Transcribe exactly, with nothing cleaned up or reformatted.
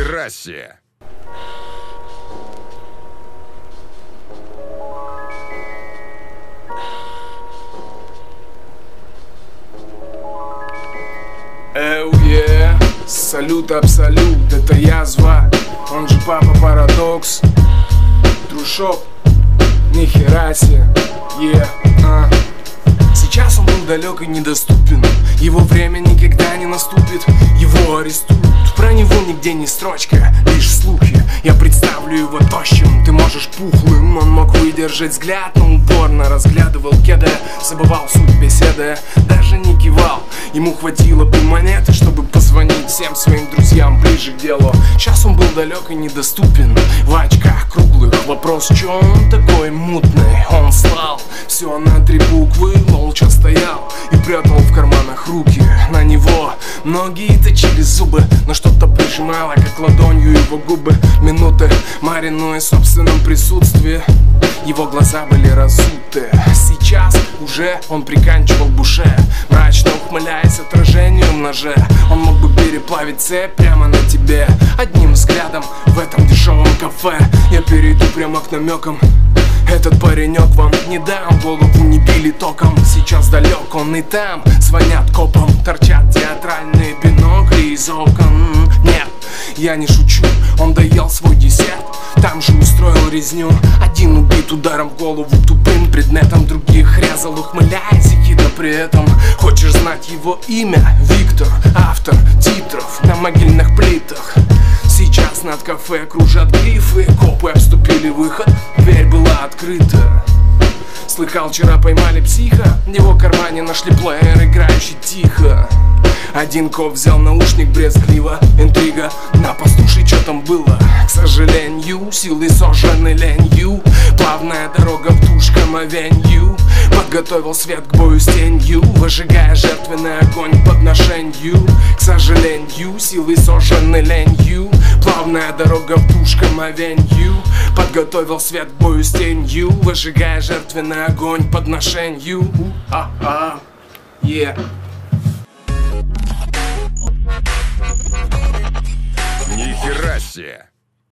Нихера себе! Эу, е, салют, абсолют, это язва, он же папа Парадокс. Трушоп, нихера себе, е, а. Сейчас он был далек и недоступен, его время никогда не наступит, его арестуют. Про него нигде не строчка, лишь слухи. Я представлю его тощим, ты можешь пухлым. Он мог выдержать взгляд, но упорно разглядывал кеда. Забывал суть беседы, даже не кивал. Ему хватило бы монеты, чтобы позвонить всем своим друзьям ближе к делу. Сейчас он был далек и недоступен, в очках круглых. Вопрос, чё он такой мутный? Он слал все на три буквы, молча стоял и прятал в карманах руки. На него многие точили зубы, но что-то прижимало, как ладонью его губы. Минуты, маринуя в собственном присутствии, его глаза были разуты. Сейчас уже он приканчивал буше, мрачно ухмыляясь отражению в ноже. Он мог бы переплавить цепь прямо на тебе одним взглядом в этом дешевом кафе. Я перейду прямо к намекам. Этот паренек вам не дам, голову не били током. Сейчас далек он и там, звонят копам, торчат театральные бинокли из окон. Нет, я не шучу, он доел свой десерт, там же устроил резню. Один убит ударом в голову тупым предметом, других резал, ухмыляясь и хитро при этом. Хочешь знать его имя? Виктор, автор титров на могильных плитах. Сейчас над кафе кружат грифы, копы обступили выход, дверь была открыта. Слыхал, вчера поймали психа, в его кармане нашли плеер, играющий тихо. Один коп взял наушник брезгливо, интрига, на послушай, что там было. К сожалению, силы сожжены ленью, плавная дорога в тушком авенью. Подготовил свет к бою с тенью, выжигая жертвенный огонь к подношенью. К сожалению, силы сожжены ленью, плавная дорога в тушком авенью. Подготовил свет к бою с тенью, выжигая жертвенный огонь к подношенью. А-а, е. Нихера себе!